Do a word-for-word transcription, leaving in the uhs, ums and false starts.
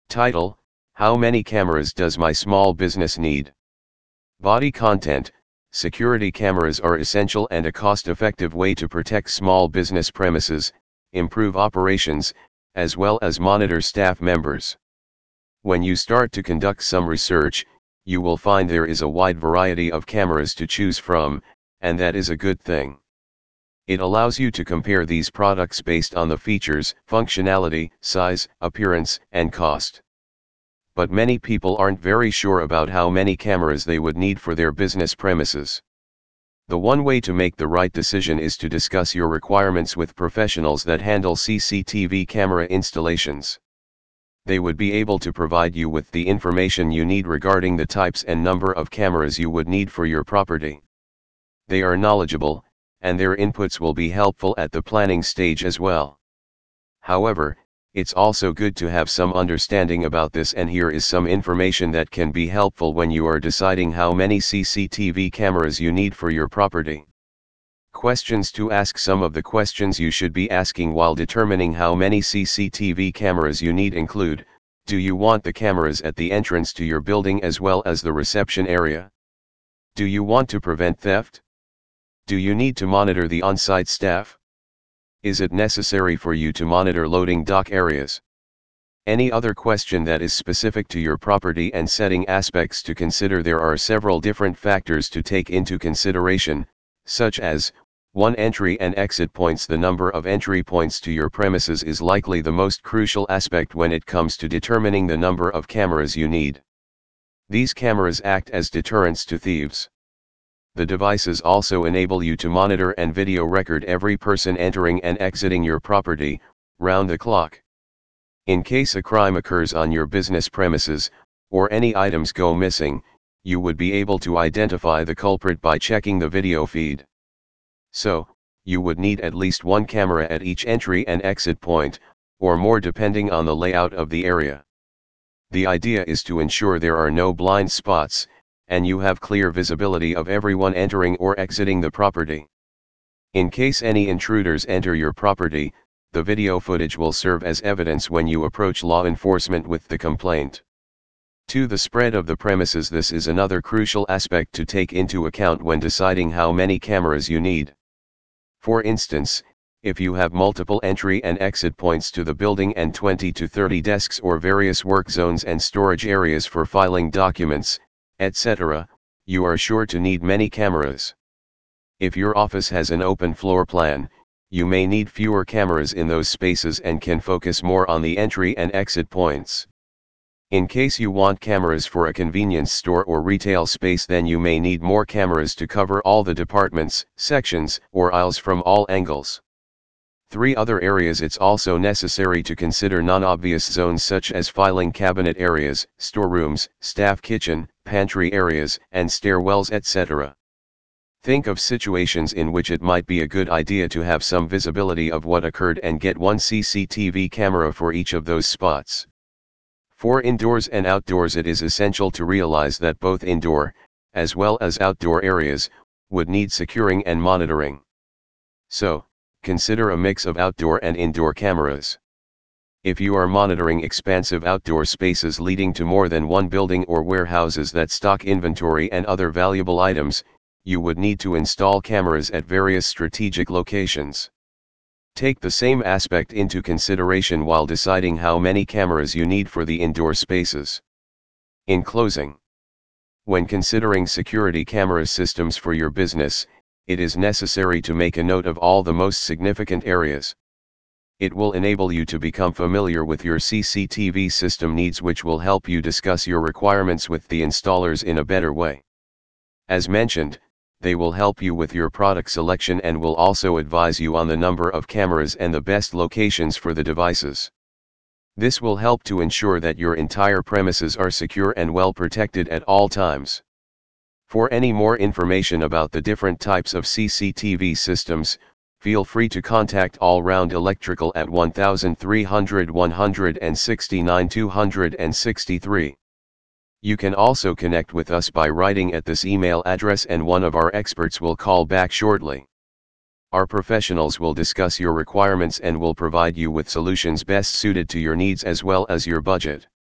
Title: How many cameras does my small business need? Body content: Security cameras are essential and a cost-effective way to protect small business premises, improve operations, as well as monitor staff members. When you start to conduct some research, you will find there is a wide variety of cameras to choose from, and that is a good thing. It allows you to compare these products based on the features, functionality, size, appearance, and cost. But many people aren't very sure about how many cameras they would need for their business premises. The one way to make the right decision is to discuss your requirements with professionals that handle C C T V camera installations. They would be able to provide you with the information you need regarding the types and number of cameras you would need for your property. They are knowledgeable, and their inputs will be helpful at the planning stage as well. However, it's also good to have some understanding about this, and here is some information that can be helpful when you are deciding how many C C T V cameras you need for your property. Questions to ask: some of the questions you should be asking while determining how many C C T V cameras you need include: do you want the cameras at the entrance to your building as well as the reception area? Do you want to prevent theft? Do you need to monitor the on-site staff? Is it necessary for you to monitor loading dock areas? Any other question that is specific to your property and setting aspects to consider. There are several different factors to take into consideration, such as one Entry and exit points. The number of entry points to your premises is likely the most crucial aspect when it comes to determining the number of cameras you need. These cameras act as deterrents to thieves. The devices also enable you to monitor and video record every person entering and exiting your property, round the clock. In case a crime occurs on your business premises, or any items go missing, you would be able to identify the culprit by checking the video feed. So, you would need at least one camera at each entry and exit point, or more depending on the layout of the area. The idea is to ensure there are no blind spots, and you have clear visibility of everyone entering or exiting the property. In case any intruders enter your property, the video footage will serve as evidence when you approach law enforcement with the complaint. two The spread of the premises. This is another crucial aspect to take into account when deciding how many cameras you need. For instance, if you have multiple entry and exit points to the building and twenty to thirty desks or various work zones and storage areas for filing documents, et cetera, you are sure to need many cameras. If your office has an open floor plan, you may need fewer cameras in those spaces and can focus more on the entry and exit points. In case you want cameras for a convenience store or retail space, then you may need more cameras to cover all the departments, sections, or aisles from all angles. Three other areas. It's also necessary to consider non-obvious zones such as filing cabinet areas, storerooms, staff kitchen, pantry areas, and stairwells, et cetera. Think of situations in which it might be a good idea to have some visibility of what occurred and get one C C T V camera for each of those spots. For indoors and outdoors, it is essential to realize that both indoor, as well as outdoor areas, would need securing and monitoring. So, consider a mix of outdoor and indoor cameras. If you are monitoring expansive outdoor spaces leading to more than one building or warehouses that stock inventory and other valuable items, you would need to install cameras at various strategic locations. Take the same aspect into consideration while deciding how many cameras you need for the indoor spaces. In closing, when considering security camera systems for your business, it is necessary to make a note of all the most significant areas. It will enable you to become familiar with your C C T V system needs, which will help you discuss your requirements with the installers in a better way. As mentioned, they will help you with your product selection and will also advise you on the number of cameras and the best locations for the devices. This will help to ensure that your entire premises are secure and well protected at all times. For any more information about the different types of C C T V systems, feel free to contact All Round Electrical at one three hundred one sixty-nine two sixty-three. You can also connect with us by writing at this email address and one of our experts will call back shortly. Our professionals will discuss your requirements and will provide you with solutions best suited to your needs as well as your budget.